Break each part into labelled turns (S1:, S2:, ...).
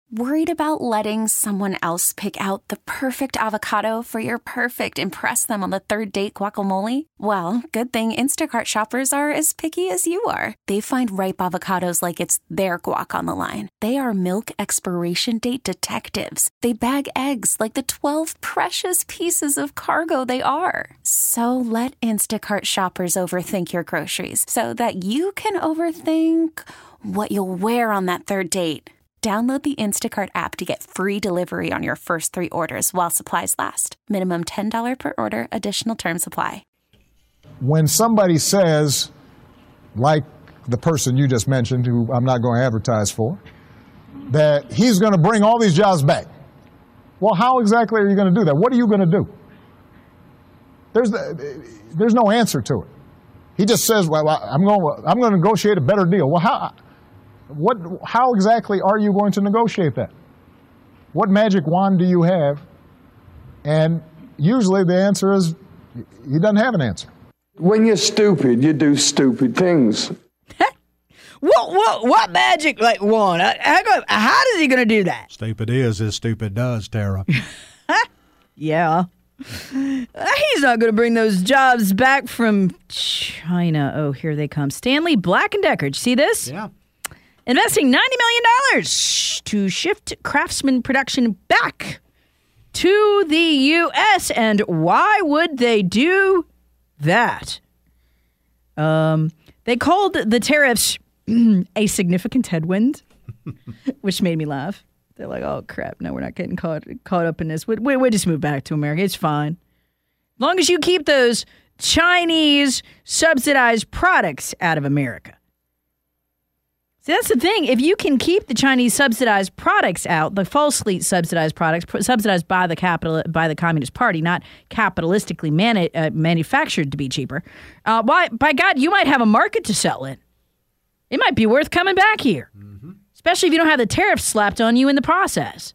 S1: Worried about letting someone else pick out the perfect avocado for your perfect impress them on the third date guacamole? Well, good thing Instacart shoppers are as picky as you are. They find ripe avocados like it's their guac on the line. They are milk expiration date detectives. They bag eggs like the 12 precious pieces of cargo they are. So let Instacart shoppers overthink your groceries so that you can overthink what you'll wear on that third date. Download the Instacart app to get free delivery on your first 3 orders while supplies last. Minimum $10 per order. Additional terms apply.
S2: When somebody says, like the person you just mentioned, who I'm not going to advertise for, that he's going to bring all these jobs back. Well, how exactly are you going to do that? What are you going to do? There's no answer to it. He just says, well, I'm going to negotiate a better deal. Well, how exactly are you going to negotiate that? What magic wand do you have? And usually the answer is he doesn't have an answer.
S3: When you're stupid, you do stupid things.
S4: What magic wand? How is he going to do that?
S5: Stupid is as stupid does, Tara.
S4: Yeah. He's not going to bring those jobs back from China. Oh, here they come. Stanley Black & Decker. Did you see this?
S5: Yeah.
S4: Investing $90 million to shift Craftsman production back to the U.S. And why would they do that? They called the tariffs a significant headwind, which made me laugh. They're like, oh, crap. No, we're not getting caught up in this. We just move back to America. It's fine. As long as you keep those Chinese subsidized products out of America. See, that's the thing. If you can keep the Chinese subsidized products out, the falsely subsidized products, subsidized by the Communist Party, not capitalistically manufactured to be cheaper, by God, you might have a market to sell in. It might be worth coming back here, especially if you don't have the tariffs slapped on you in the process,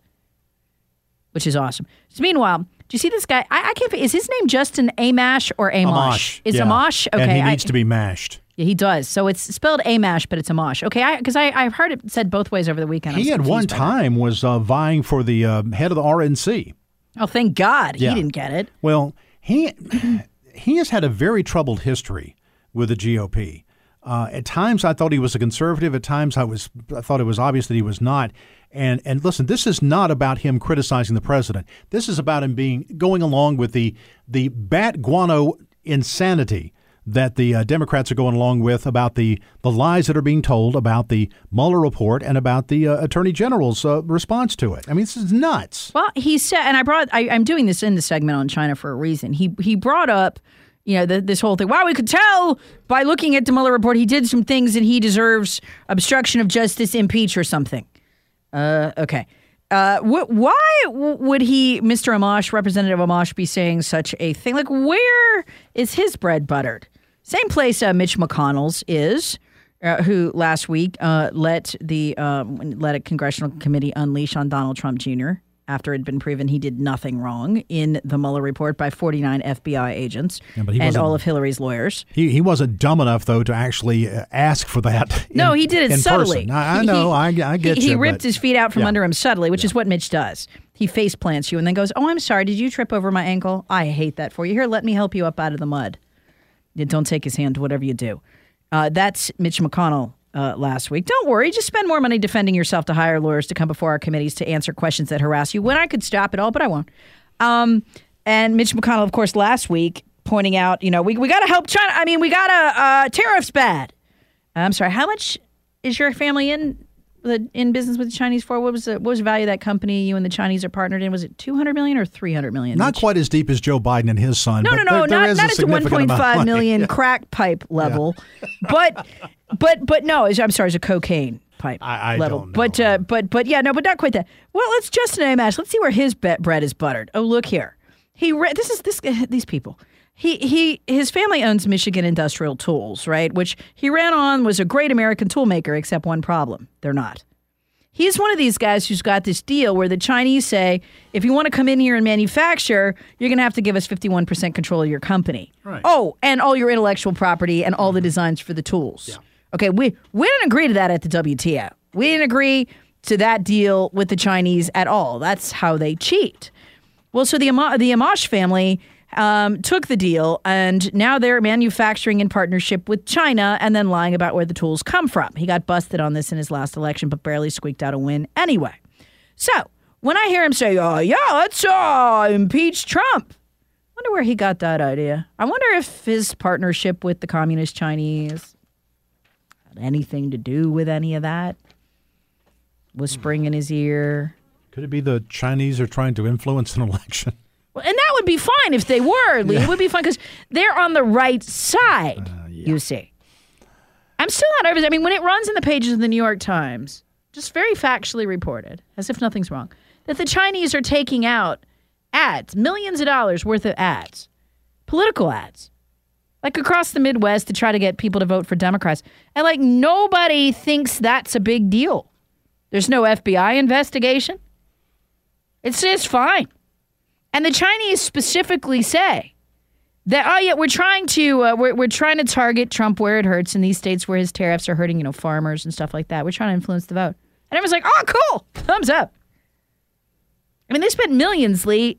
S4: which is awesome. So meanwhile, do you see this guy? I can't. Is his name Justin Amash or Amash? It's Amash. Okay,
S5: and he needs to be mashed.
S4: Yeah, he does. So it's spelled Amash, but it's Amash. Okay, because I've heard it said both ways over the weekend.
S5: He at one time was vying for the head of the RNC.
S4: Oh, thank God. Yeah. He didn't get it.
S5: Well, he has had a very troubled history with the GOP. At times I thought he was a conservative. At times I thought it was obvious that he was not. And listen, this is not about him criticizing the president. This is about him going along with the bat guano insanity that the Democrats are going along with about the lies that are being told about the Mueller report and about the Attorney General's response to it. I mean, this is nuts.
S4: Well, he said, and I'm doing this in the segment on China for a reason. He brought up, this whole thing. Wow, we could tell by looking at the Mueller report he did some things and he deserves obstruction of justice, impeach or something. Okay. Why would Mr. Amash, Representative Amash, be saying such a thing? Like, where is his bread buttered? Same place Mitch McConnell's is, who last week let a congressional committee unleash on Donald Trump Jr. after it had been proven he did nothing wrong in the Mueller report by 49 FBI agents and all of Hillary's lawyers.
S5: He wasn't dumb enough, though, to actually ask for that.
S4: No, he did it subtly.
S5: I know. I get you.
S4: He ripped his feet out from under him subtly, which is what Mitch does. He face plants you and then goes, oh, I'm sorry. Did you trip over my ankle? I hate that for you. Here, let me help you up out of the mud. Don't take his hand, whatever you do. That's Mitch McConnell last week. Don't worry. Just spend more money defending yourself to hire lawyers to come before our committees to answer questions that harass you when I could stop it all, but I won't. And Mitch McConnell, of course, last week pointing out, we got to help China. I mean, we got to tariffs bad. I'm sorry. How much is your family in business with the Chinese for? What was the value of that company you and the Chinese are partnered in? Was it $200 million or $300 million?
S5: Not quite as deep as Joe Biden and his son.
S4: No, not at the 1.5 million crack pipe level, but no. I'm sorry, it's a cocaine pipe level.
S5: Don't know.
S4: But not quite that. Well, let's Justin Amash. Let's see where his bread is buttered. Oh, look here. These people. His family owns Michigan Industrial Tools, right? Which he ran on was a great American tool maker, except one problem. They're not. He's one of these guys who's got this deal where the Chinese say, if you want to come in here and manufacture, you're going to have to give us 51% control of your company.
S5: Right.
S4: Oh, and all your intellectual property and all the designs for the tools. Yeah. Okay, we didn't agree to that at the WTO. We didn't agree to that deal with the Chinese at all. That's how they cheat. Well, so the Amash family took the deal, and now they're manufacturing in partnership with China and then lying about where the tools come from. He got busted on this in his last election, but barely squeaked out a win anyway. So when I hear him say, let's impeach Trump, I wonder where he got that idea. I wonder if his partnership with the communist Chinese had anything to do with any of that. Whispering in his ear.
S5: Could it be the Chinese are trying to influence an election?
S4: Well, and that would be fine if they were, Lee. It would be fine because they're on the right side, you see. I'm still not over this. I mean, when it runs in the pages of the New York Times, just very factually reported, as if nothing's wrong, that the Chinese are taking out ads, millions of dollars worth of ads, political ads, like across the Midwest to try to get people to vote for Democrats. And like nobody thinks that's a big deal. There's no FBI investigation. It's just fine. And the Chinese specifically say that, we're trying to we're trying to target Trump where it hurts in these states where his tariffs are hurting, farmers and stuff like that. We're trying to influence the vote. And everyone's like, oh, cool. Thumbs up. I mean, they spent millions, Lee.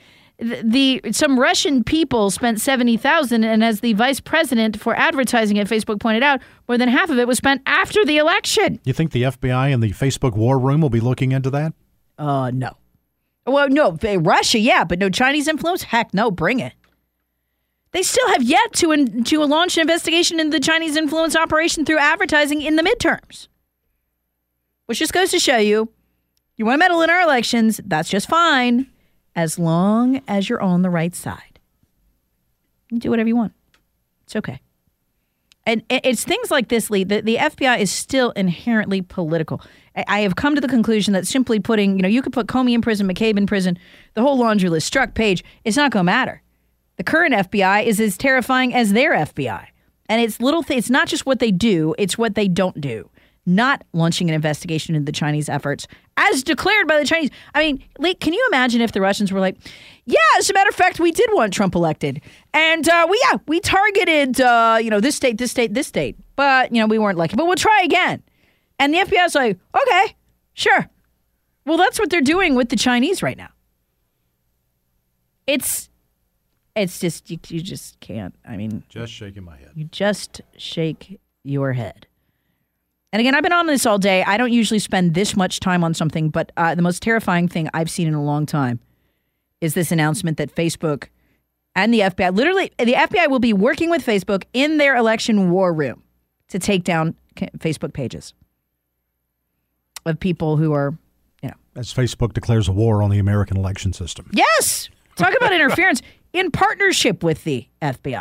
S4: Some Russian people spent $70,000, and as the vice president for advertising at Facebook pointed out, more than half of it was spent after the election.
S5: You think the FBI and the Facebook war room will be looking into that?
S4: No. Well, no, Russia, yeah, but no Chinese influence? Heck, no, bring it. They still have yet to launch an investigation into the Chinese influence operation through advertising in the midterms. Which just goes to show you want to meddle in our elections, that's just fine, as long as you're on the right side. You do whatever you want. It's okay. And it's things like this, Lee. The FBI is still inherently political. I have come to the conclusion that simply putting, you could put Comey in prison, McCabe in prison, the whole laundry list, Strzok, Page, it's not going to matter. The current FBI is as terrifying as their FBI. And it's it's not just what they do, it's what they don't do. Not launching an investigation into the Chinese efforts as declared by the Chinese. I mean, Lee, can you imagine if the Russians were like, yeah, as a matter of fact, we did want Trump elected. And we targeted, this state. But, we weren't lucky. But we'll try again. And the FBI's like, okay, sure. Well, that's what they're doing with the Chinese right now. It's just, you just can't. I mean.
S5: Just shaking my head.
S4: You just shake your head. And again, I've been on this all day. I don't usually spend this much time on something, but the most terrifying thing I've seen in a long time is this announcement that Facebook and the FBI, literally, the FBI will be working with Facebook in their election war room to take down Facebook pages of people who are,
S5: As Facebook declares a war on the American election system.
S4: Yes! Talk about interference in partnership with the FBI.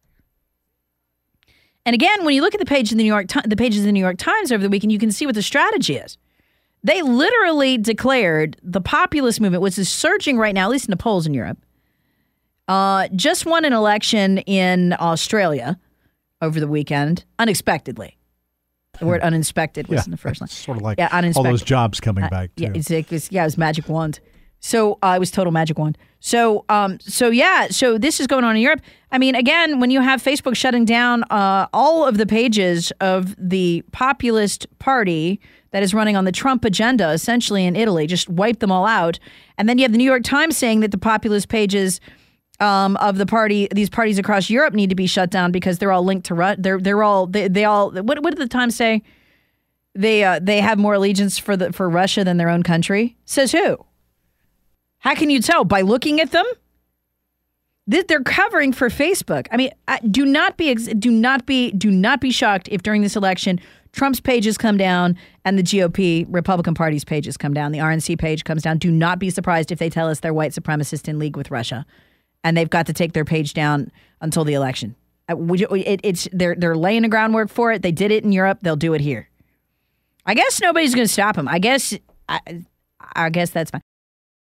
S4: And again, when you look at the pages of the New York Times over the weekend, you can see what the strategy is. They literally declared the populist movement, which is surging right now, at least in the polls in Europe, just won an election in Australia over the weekend, unexpectedly. The word uninspected was in the first line.
S5: Sort of like
S4: all
S5: those jobs coming back, too.
S4: It was magic wand. So it was total magic wand. So this is going on in Europe. I mean, again, when you have Facebook shutting down all of the pages of the populist party that is running on the Trump agenda, essentially in Italy, just wipe them all out. And then you have the New York Times saying that the populist pages of the party, these parties across Europe need to be shut down because they're all linked to Russia. They're all. What did the Times say? They have more allegiance for Russia than their own country. Says who? How can you tell? By looking at them? They're covering for Facebook. I mean, do not be shocked if during this election Trump's pages come down and the GOP Republican Party's pages come down. The RNC page comes down. Do not be surprised if they tell us they're white supremacists in league with Russia, and they've got to take their page down until the election. They're laying the groundwork for it. They did it in Europe. They'll do it here. I guess nobody's going to stop them. I guess that's fine.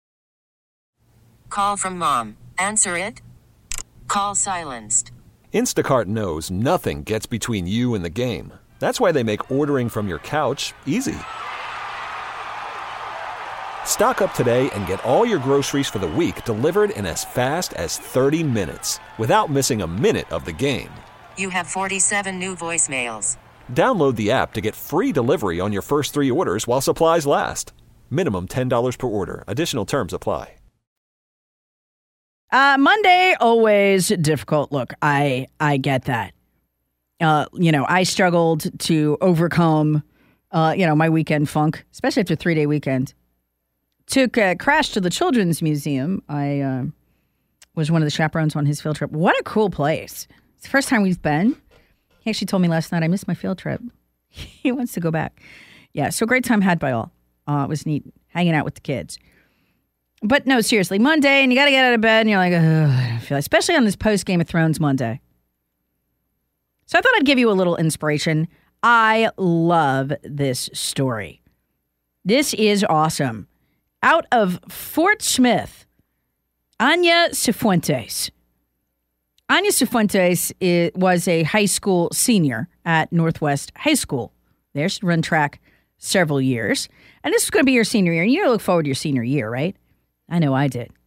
S6: Call from mom. Answer it. Call silenced.
S7: Instacart knows nothing gets between you and the game. That's why they make ordering from your couch easy. Stock up today and get all your groceries for the week delivered in as fast as 30 minutes without missing a minute of the game.
S6: You have 47 new voicemails.
S7: Download the app to get free delivery on your first 3 orders while supplies last. Minimum $10 per order. Additional terms apply.
S4: Monday, always difficult. Look, I get that. I struggled to overcome, my weekend funk, especially after a 3-day weekend. Took Crash to the Children's Museum. I was one of the chaperones on his field trip. What a cool place. It's the first time we've been. He actually told me last night, I missed my field trip. He wants to go back. Yeah, so great time had by all. It was neat hanging out with the kids. But no, seriously, Monday, and you got to get out of bed, and you're like, I don't feel like, especially on this post-Game of Thrones Monday. So I thought I'd give you a little inspiration. I love this story. This is awesome. Out of Fort Smith, Anya Cifuentes. Anya Cifuentes was a high school senior at Northwest High School. There, she'd run track several years. And this is going to be your senior year. And you look forward to your senior year, right? I know I did.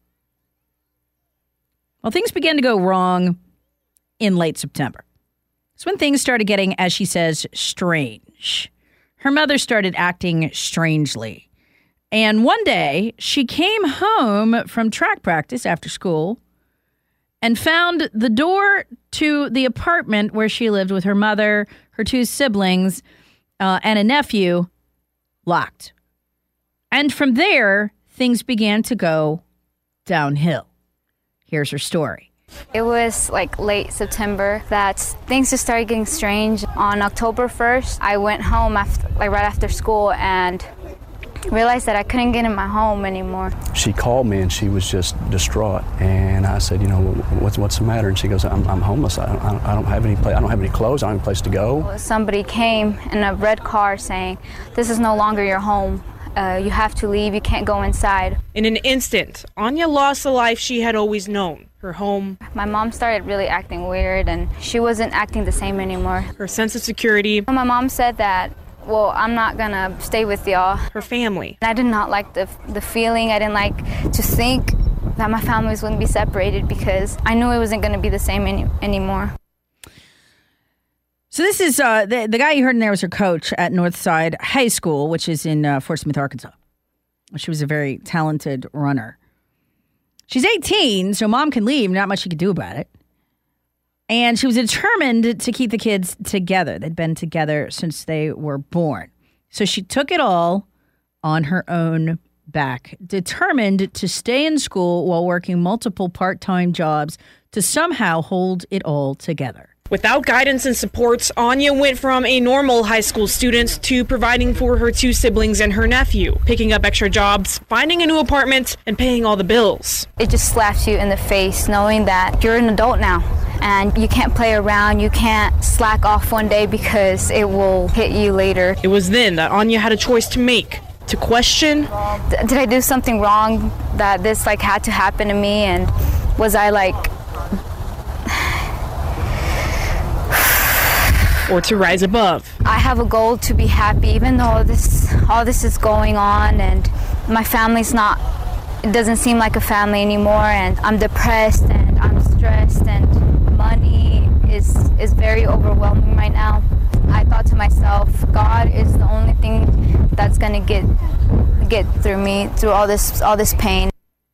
S4: Well, things began to go wrong in late September. It's when things started getting, as she says, strange. Her mother started acting strangely. And one day, she came home from track practice after school and found the door to the apartment where she lived with her mother, her 2 siblings, and a nephew locked. And from there, things began to go downhill. Here's her story.
S8: It was like late September that things just started getting strange. On October 1st, I went home right after school and realized that I couldn't get in my home anymore.
S9: She called me and she was just distraught, and I said, what's the matter? And she goes, I'm homeless. I don't have any place. I don't have any clothes. I don't have any place to go.
S8: Somebody came in a red car saying, "This is no longer your home. You have to leave. You can't go inside."
S10: In an instant, Anya lost the life she had always known, her home.
S8: My mom started really acting weird, and she wasn't acting the same anymore.
S10: Her sense of security.
S8: My mom said that, well, I'm not gonna stay with y'all.
S10: Her family.
S8: I did not like the feeling. I didn't like to think that my families wouldn't be separated because I knew it wasn't gonna be the same anymore.
S4: So this is, the guy you heard in there was her coach at Northside High School, which is in Fort Smith, Arkansas. She was a very talented runner. She's 18, so mom can leave. Not much she could do about it. And she was determined to keep the kids together. They'd been together since they were born. So she took it all on her own back, determined to stay in school while working multiple part-time jobs to somehow hold it all together.
S10: Without guidance and supports, Anya went from a normal high school student to providing for her 2 siblings and her nephew, picking up extra jobs, finding a new apartment, and paying all the bills.
S8: It just slaps you in the face knowing that you're an adult now and you can't play around, you can't slack off one day because it will hit you later.
S10: It was then that Anya had a choice to make, to question.
S8: Did I do something wrong that this had to happen to me, and was I
S10: or to rise above.
S8: I have a goal to be happy, even though all this is going on, and my family's it doesn't seem like a family anymore, and I'm depressed and I'm stressed, and money is very overwhelming right now. I thought to myself, God is the only thing that's gonna get through me, through all this pain.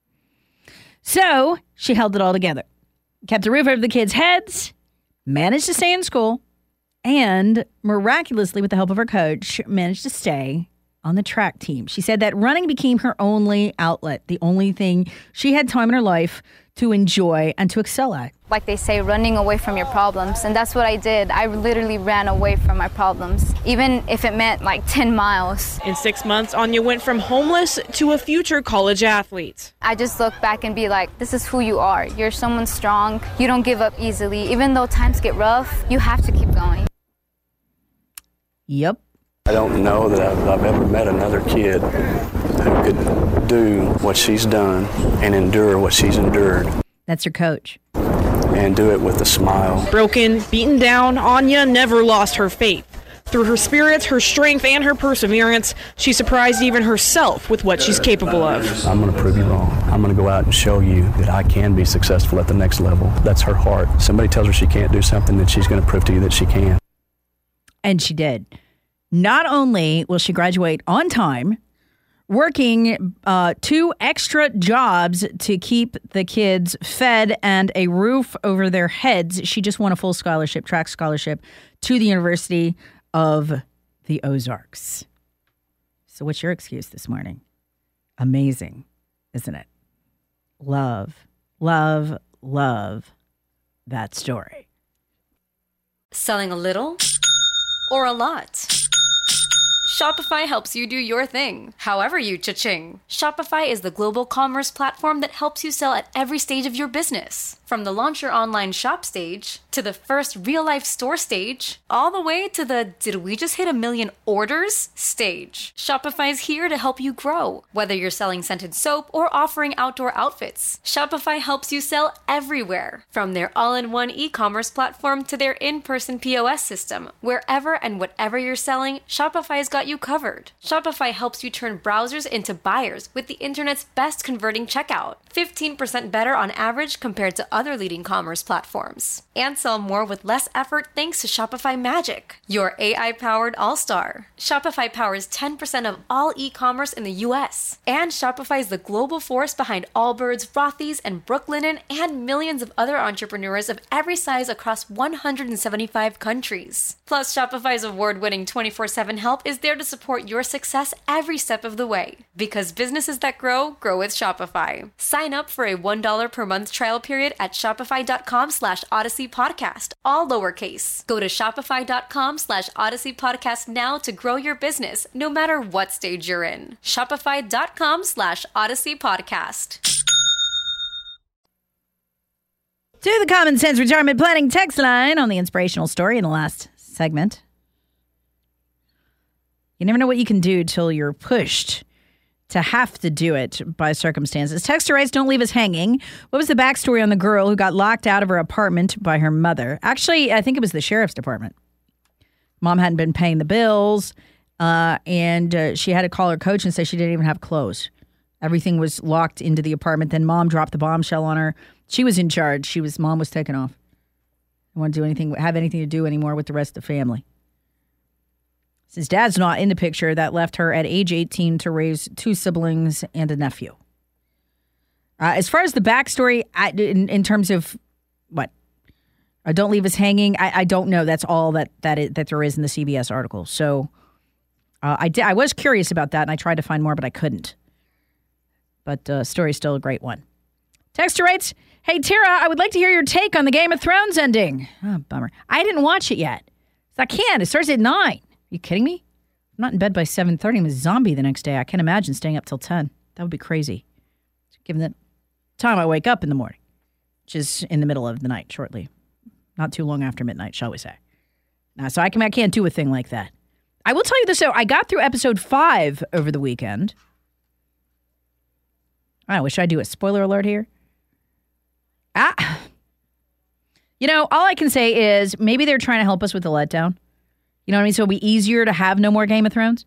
S4: So she held it all together, kept a roof over the kids' heads, managed to stay in school, and miraculously, with the help of her coach, managed to stay on the track team. She said that running became her only outlet, the only thing she had time in her life to enjoy and to excel at.
S8: Like they say, running away from your problems. And that's what I did. I literally ran away from my problems, even if it meant 10 miles.
S10: In 6 months, Anya went from homeless to a future college athlete.
S8: I just look back and be like, this is who you are. You're someone strong. You don't give up easily. Even though times get rough, you have to keep going.
S4: Yep.
S9: I don't know that I've ever met another kid who could do what she's done and endure what she's endured.
S4: That's her coach.
S9: And do it with a smile.
S10: Broken, beaten down, Anya never lost her faith. Through her spirit, her strength, and her perseverance, she surprised even herself with what she's capable of.
S9: I'm going to prove you wrong. I'm going to go out and show you that I can be successful at the next level. That's her heart. Somebody tells her she can't do something, that she's going to prove to you that she can.
S4: And she did. Not only will she graduate on time, working 2 extra jobs to keep the kids fed and a roof over their heads, she just won a full scholarship, track scholarship, to the University of the Ozarks. So what's your excuse this morning? Amazing, isn't it? Love that story.
S11: Selling a little or a lot? Shopify helps you do your thing, however you cha-ching. Shopify is the global commerce platform that helps you sell at every stage of your business. From the launch your online shop stage, to the first real-life store stage, all the way to the did we just hit 1 million orders stage. Shopify is here to help you grow. Whether you're selling scented soap or offering outdoor outfits, Shopify helps you sell everywhere. From their all-in-one e-commerce platform to their in-person POS system. Wherever and whatever you're selling, Shopify's got you covered. Shopify helps you turn browsers into buyers with the internet's best converting checkout. 15% better on average compared to other leading commerce platforms. And sell more with less effort thanks to Shopify Magic, your AI-powered all-star. Shopify powers 10% of all e-commerce in the U.S. And Shopify is the global force behind Allbirds, Rothy's, and Brooklinen, and millions of other entrepreneurs of every size across 175 countries. Plus, Shopify's award-winning 24/7 help is there to support your success every step of the way. Because businesses that grow, grow with Shopify. Sign up for a $1 per month trial period at shopify.com/Odyssey Podcast, all lowercase. Go to shopify.com/Odyssey Podcast now to grow your business, no matter what stage you're in. Shopify.com/Odyssey Podcast.
S4: To the Common Sense Retirement Planning text line on the inspirational story in the last segment. You never know what you can do till you're pushed to have to do it by circumstances. Texter writes, don't leave us hanging. What was the backstory on the girl who got locked out of her apartment by her mother? Actually, I think it was the sheriff's department. Mom hadn't been paying the bills, and she had to call her coach and say she didn't even have clothes. Everything was locked into the apartment. Then mom dropped the bombshell on her. She was in charge. Mom was taken off. Didn't want to do anything, have anything to do anymore with the rest of the family. Since dad's not in the picture, that left her at age 18 to raise 2 siblings and a nephew. As far as the backstory, in terms of what? Don't leave us hanging. I don't know. That's all that there is in the CBS article. So I was curious about that, and I tried to find more, but I couldn't. But story's still a great one. Texter writes, hey, Tara, I would like to hear your take on the Game of Thrones ending. Oh, bummer. I didn't watch it yet. I can't. It starts at 9. Are you kidding me? I'm not in bed by 7:30. I'm a zombie the next day. I can't imagine staying up till 10. That would be crazy. Given the time I wake up in the morning, which is in the middle of the night shortly. Not too long after midnight, shall we say. So I can't do a thing like that. I will tell you this, though. I got through episode 5 over the weekend. Should I do a spoiler alert here? All I can say is maybe they're trying to help us with the letdown. You know what I mean? So it'll be easier to have no more Game of Thrones.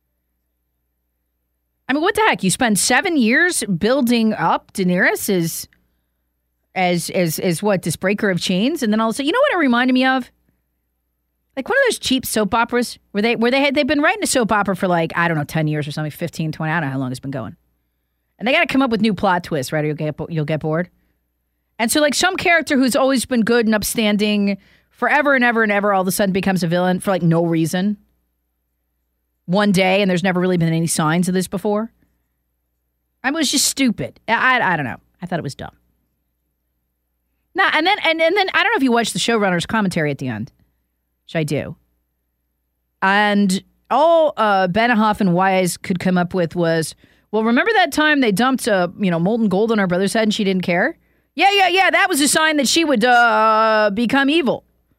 S4: I mean, what the heck? You spend 7 years building up Daenerys as what, this breaker of chains, and then all of a sudden, you know what it reminded me of? Like one of those cheap soap operas where they've been writing a soap opera for 10 years or something, 15, 20, I don't know how long it's been going. And they got to come up with new plot twists, right? Or you'll get bored. And so some character who's always been good and upstanding forever and ever and ever all of a sudden becomes a villain for no reason. One day, and there's never really been any signs of this before. I mean, it was just stupid. I don't know. I thought it was dumb. Nah, and then I don't know if you watched the showrunner's commentary at the end, which I do. And all Benioff and Wise could come up with was, well, remember that time they dumped molten gold on our brother's head and she didn't care? Yeah. That was a sign that she would become evil.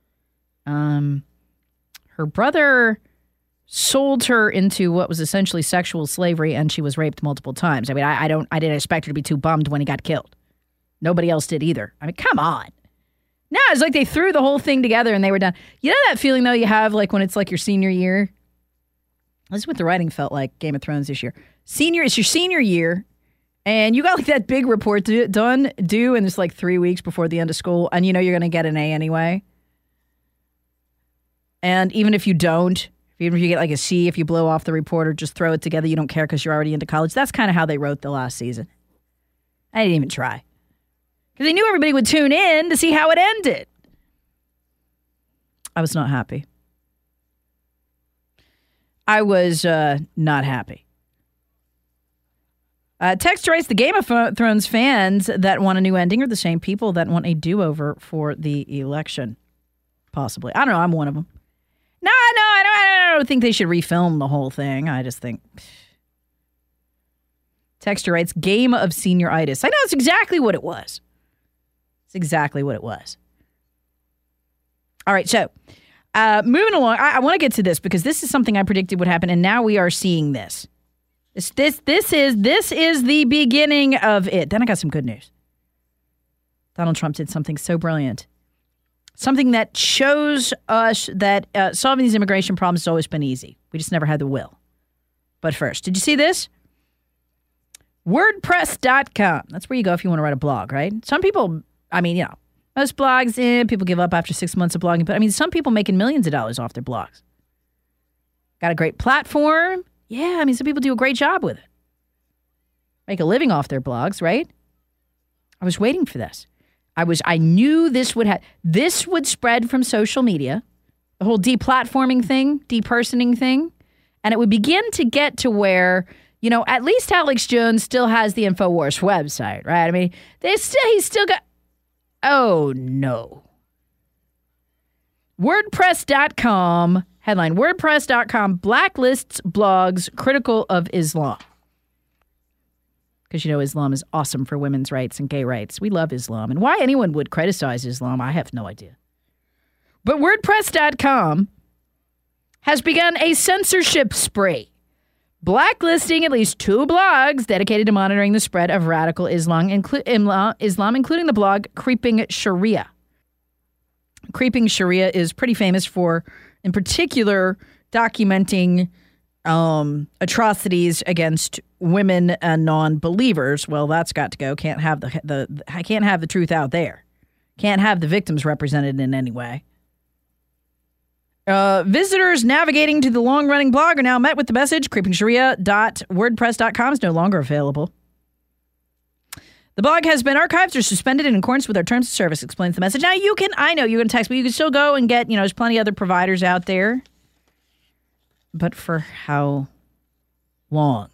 S4: Her brother sold her into what was essentially sexual slavery, and she was raped multiple times. I mean, I didn't expect her to be too bummed when he got killed. Nobody else did either. I mean, come on. No, it's like they threw the whole thing together and they were done. You know that feeling, though, you have when it's your senior year? This is what the writing felt like, Game of Thrones this year. It's your senior year, and you got that big report due, and it's 3 weeks before the end of school, and you're going to get an A anyway. And even if you don't, even if you get like a C, if you blow off the report or just throw it together, you don't care because you're already into college. That's kind of how they wrote the last season. I didn't even try. Because they knew everybody would tune in to see how it ended. I was not happy. I was not happy. Text writes, the Game of Thrones fans that want a new ending are the same people that want a do-over for the election. Possibly. I don't know. I'm one of them. No, I don't think they should refilm the whole thing. I just think... Texter writes, game of senioritis. I know it's exactly what it was. It's exactly what it was. All right, so moving along, I want to get to this because this is something I predicted would happen, and now we are seeing this. This is the beginning of it. Then I got some good news. Donald Trump did something so brilliant. Something that shows us that solving these immigration problems has always been easy. We just never had the will. But first, did you see this? WordPress.com. That's where you go if you want to write a blog, right? Some people, most blogs, people give up after 6 months of blogging. But, some people making millions of dollars off their blogs. Got a great platform. Yeah, some people do a great job with it. Make a living off their blogs, right? I was waiting for this. I knew this would spread from social media, the whole deplatforming thing, depersoning thing, and it would begin to get to where, at least Alex Jones still has the InfoWars website, right? He's still got, oh no. WordPress.com, headline, WordPress.com blacklists blogs critical of Islam. Because, Islam is awesome for women's rights and gay rights. We love Islam. And why anyone would criticize Islam, I have no idea. But WordPress.com has begun a censorship spree, blacklisting at least 2 blogs dedicated to monitoring the spread of radical Islam, including the blog Creeping Sharia. Creeping Sharia is pretty famous for, in particular, documenting atrocities against women and non-believers. Well, that's got to go. I can't have the truth out there. Can't have the victims represented in any way. Visitors navigating to the long-running blog are now met with the message creepingsharia.wordpress.com is no longer available. The blog has been archived or suspended in accordance with our terms of service, explains the message. Now, I know you can text, but you can still go and get, there's plenty of other providers out there. But for how long?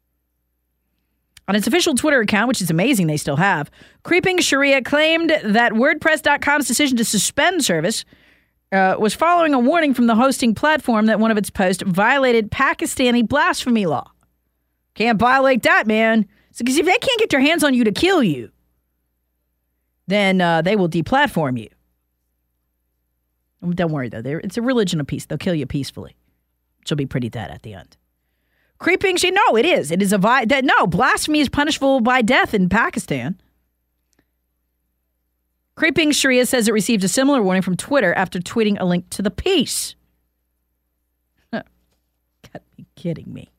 S4: On its official Twitter account, which is amazing they still have, Creeping Sharia claimed that WordPress.com's decision to suspend service was following a warning from the hosting platform that one of its posts violated Pakistani blasphemy law. Can't violate that, man. Because if they can't get their hands on you to kill you, then they will deplatform you. Don't worry, though. It's a religion of peace. They'll kill you peacefully. She'll be pretty dead at the end. Creeping, no, it is. It is no, blasphemy is punishable by death in Pakistan. Creeping Sharia says it received a similar warning from Twitter after tweeting a link to the piece. Gotta be kidding me.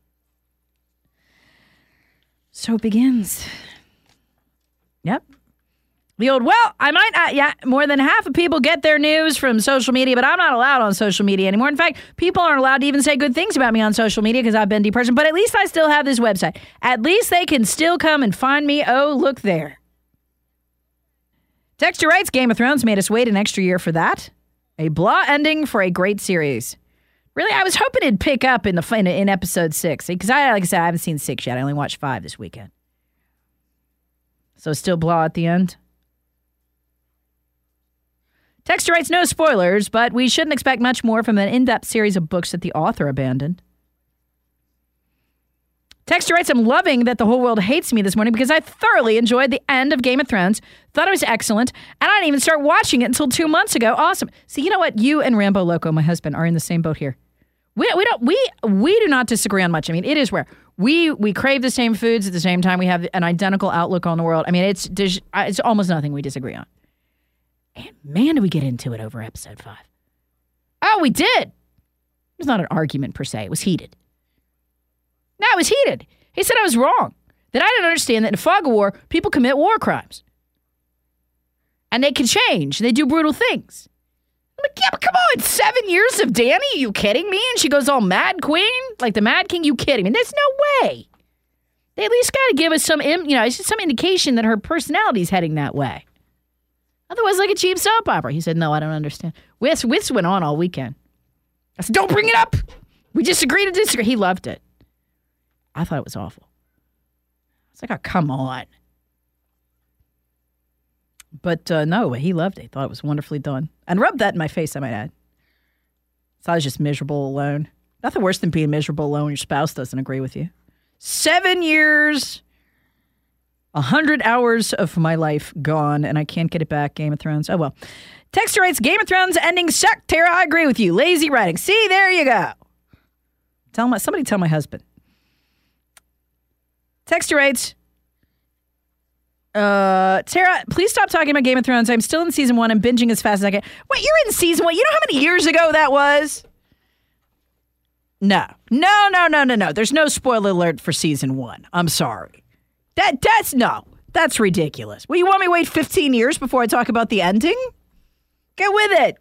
S4: So it begins. Yep. The old, I might, more than half of people get their news from social media, but I'm not allowed on social media anymore. In fact, people aren't allowed to even say good things about me on social media because I've been depersoned, but at least I still have this website. At least they can still come and find me. Oh, look there. Texter writes, Game of Thrones made us wait an extra year for that. A blah ending for a great series. Really, I was hoping it'd pick up in episode 6, because like I said, I haven't seen 6 yet. I only watched 5 this weekend. So still blah at the end. Texter writes, no spoilers, but we shouldn't expect much more from an in-depth series of books that the author abandoned. Texter writes, I'm loving that the whole world hates me this morning because I thoroughly enjoyed the end of Game of Thrones, thought it was excellent, and I didn't even start watching it until 2 months ago. Awesome. See, you know what? You and Rambo Loco, my husband, are in the same boat here. We do not disagree on much. It is rare. We crave the same foods at the same time. We have an identical outlook on the world. It's almost nothing we disagree on. And man, did we get into it over episode 5. Oh, we did. It was not an argument per se. It was heated. No, it was heated. He said I was wrong. That I didn't understand that in fog of war, people commit war crimes. And they can change. And they do brutal things. like, yeah, but come on, 7 years of Danny? Are you kidding me? And she goes all Mad Queen, like the Mad King. You kidding me? There's no way. They at least got to give us some, some indication that her personality's heading that way. Otherwise, like a cheap soap opera. He said, no, I don't understand. This went on all weekend. I said, don't bring it up. We just agree to disagree. He loved it. I thought it was awful. It's like, oh, come on. But no, he loved it. He thought it was wonderfully done. And rubbed that in my face, I might add. So I was just miserable alone. Nothing worse than being miserable alone when your spouse doesn't agree with you. 7 years, 100 hours of my life gone, and I can't get it back. Game of Thrones. Oh, well. Texter writes, Game of Thrones ending sucked. Tara, I agree with you. Lazy writing. See, there you go. Somebody tell my husband. Texter writes, Tara, please stop talking about Game of Thrones. I'm still in season 1 and binging as fast as I can. Wait, you're in season 1? You know how many years ago that was? No. There's no spoiler alert for season 1. I'm sorry. That's ridiculous. Well, you want me to wait 15 years before I talk about the ending? Get with it.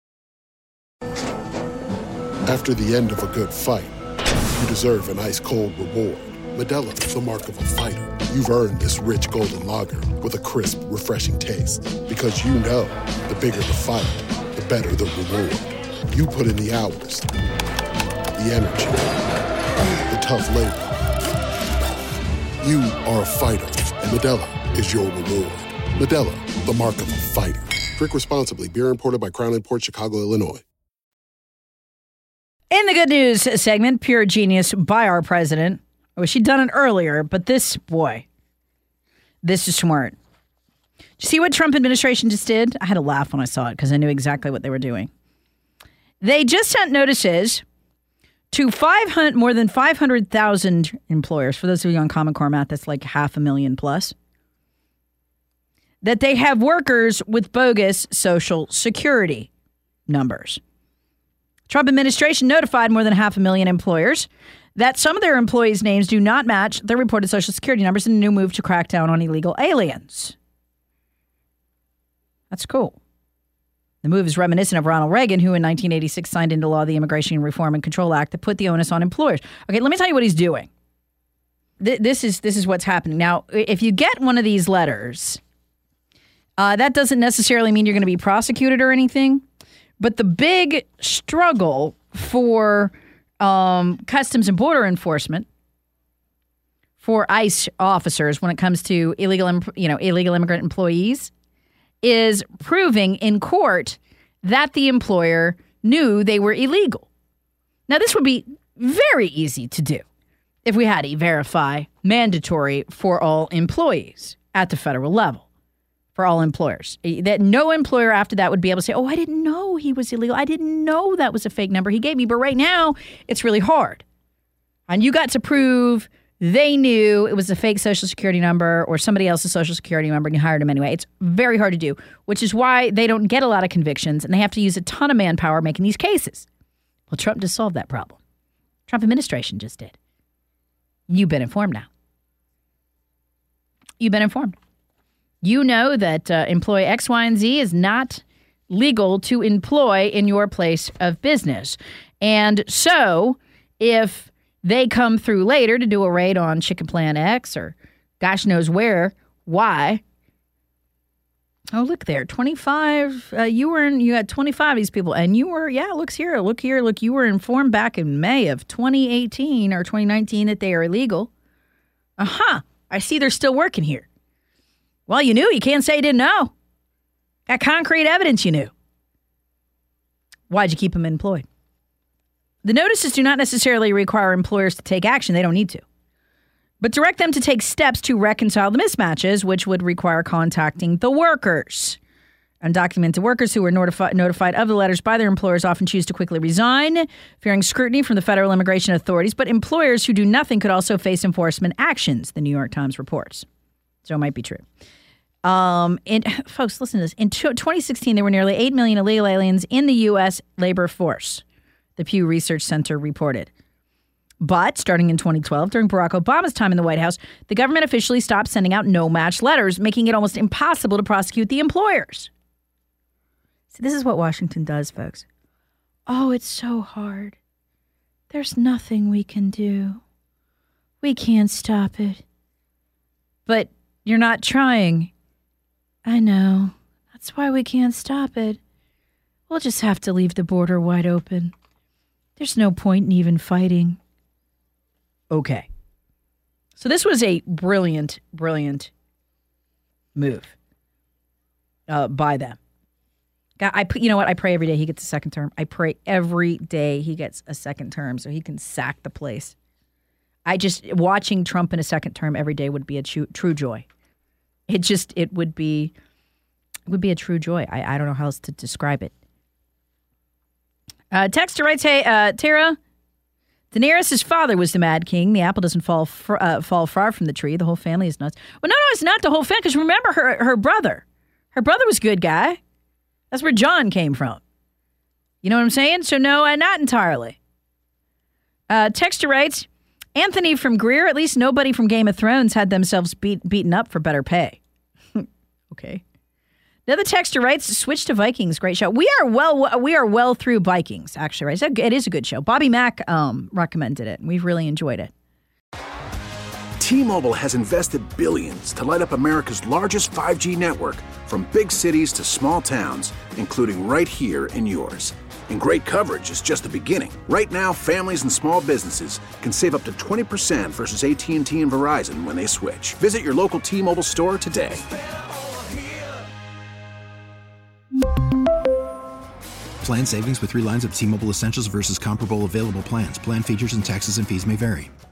S12: After the end of a good fight, you deserve an ice-cold reward. Modelo, the mark of a fighter. You've earned this rich golden lager with a crisp, refreshing taste. Because you know, the bigger the fight, the better the reward. You put in the hours, the energy, the tough labor. You are a fighter, and Modelo is your reward. Modelo, the mark of a fighter. Drink responsibly. Beer imported by Crown Imports, Chicago, Illinois.
S4: In the good news segment, pure genius by our president. I wish he'd done it earlier, but this is smart. Did you see what Trump administration just did? I had to laugh when I saw it because I knew exactly what they were doing. They just sent notices to more than 500,000 employers. For those of you on Common Core math, that's like 500,000 plus. That they have workers with bogus Social Security numbers. Trump administration notified more than 500,000 employers that some of their employees' names do not match their reported Social Security numbers in a new move to crack down on illegal aliens. That's cool. The move is reminiscent of Ronald Reagan, who in 1986 signed into law the Immigration Reform and Control Act that put the onus on employers. Okay, let me tell you what he's doing. This is what's happening. Now, if you get one of these letters, that doesn't necessarily mean you're going to be prosecuted or anything. But the big struggle for Customs and Border Enforcement, for ICE officers when it comes to illegal immigrant employees, is proving in court that the employer knew they were illegal. Now, this would be very easy to do if we had E-Verify mandatory for all employees at the federal level, for all employers. That no employer after that would be able to say, oh, I didn't know he was illegal. I didn't know that was a fake number he gave me. But right now, it's really hard. And you got to prove they knew it was a fake Social Security number or somebody else's Social Security number and you hired them anyway. It's very hard to do, which is why they don't get a lot of convictions and they have to use a ton of manpower making these cases. Well, Trump just solved that problem. Trump administration just did. You've been informed now. You've been informed. You know that employee X, Y, and Z is not legal to employ in your place of business. And so if they come through later to do a raid on Chicken Plant X or gosh knows where, why? Oh, look there, 25. You had 25 of these people, and you were, look here, you were informed back in May of 2018 or 2019 that they are illegal. I see they're still working here. Well, you knew. You can't say you didn't know. Got concrete evidence you knew. Why'd you keep them employed? The notices do not necessarily require employers to take action. They don't need to. But direct them to take steps to reconcile the mismatches, which would require contacting the workers. Undocumented workers who were notified of the letters by their employers often choose to quickly resign, fearing scrutiny from the federal immigration authorities. But employers who do nothing could also face enforcement actions, the New York Times reports. So it might be true. Folks, listen to this. In 2016, there were nearly 8 million illegal aliens in the U.S. labor force, the Pew Research Center reported. But starting in 2012, during Barack Obama's time in the White House, the government officially stopped sending out no-match letters, making it almost impossible to prosecute the employers. See, this is what Washington does, folks. Oh, it's so hard. There's nothing we can do. We can't stop it. But you're not trying. I know. That's why we can't stop it. We'll just have to leave the border wide open. There's no point in even fighting. Okay. So this was a brilliant, brilliant move by them. You know what? I pray every day he gets a second term. I pray every day he gets a second term so he can sack the place. Watching Trump in a second term every day would be a true joy. It would be a true joy. I don't know how else to describe it. Texter writes, hey, Tara, Daenerys' father was the Mad King. The apple doesn't fall far from the tree. The whole family is nuts. Well, no, it's not the whole family, because remember her brother. Her brother was a good guy. That's where John came from. You know what I'm saying? So no, not entirely. Texter writes, Anthony from Greer, at least nobody from Game of Thrones had themselves beaten up for better pay. Okay. Another texter writes, switch to Vikings, great show. We are well through Vikings, actually, right? It is a good show. Bobby Mack recommended it, and we've really enjoyed it.
S13: T-Mobile has invested billions to light up America's largest 5G network, from big cities to small towns, including right here in yours. And great coverage is just the beginning. Right now, families and small businesses can save up to 20% versus AT&T and Verizon when they switch. Visit your local T-Mobile store today.
S14: Plan savings with 3 lines of T-Mobile Essentials versus comparable available plans. Plan features and taxes and fees may vary.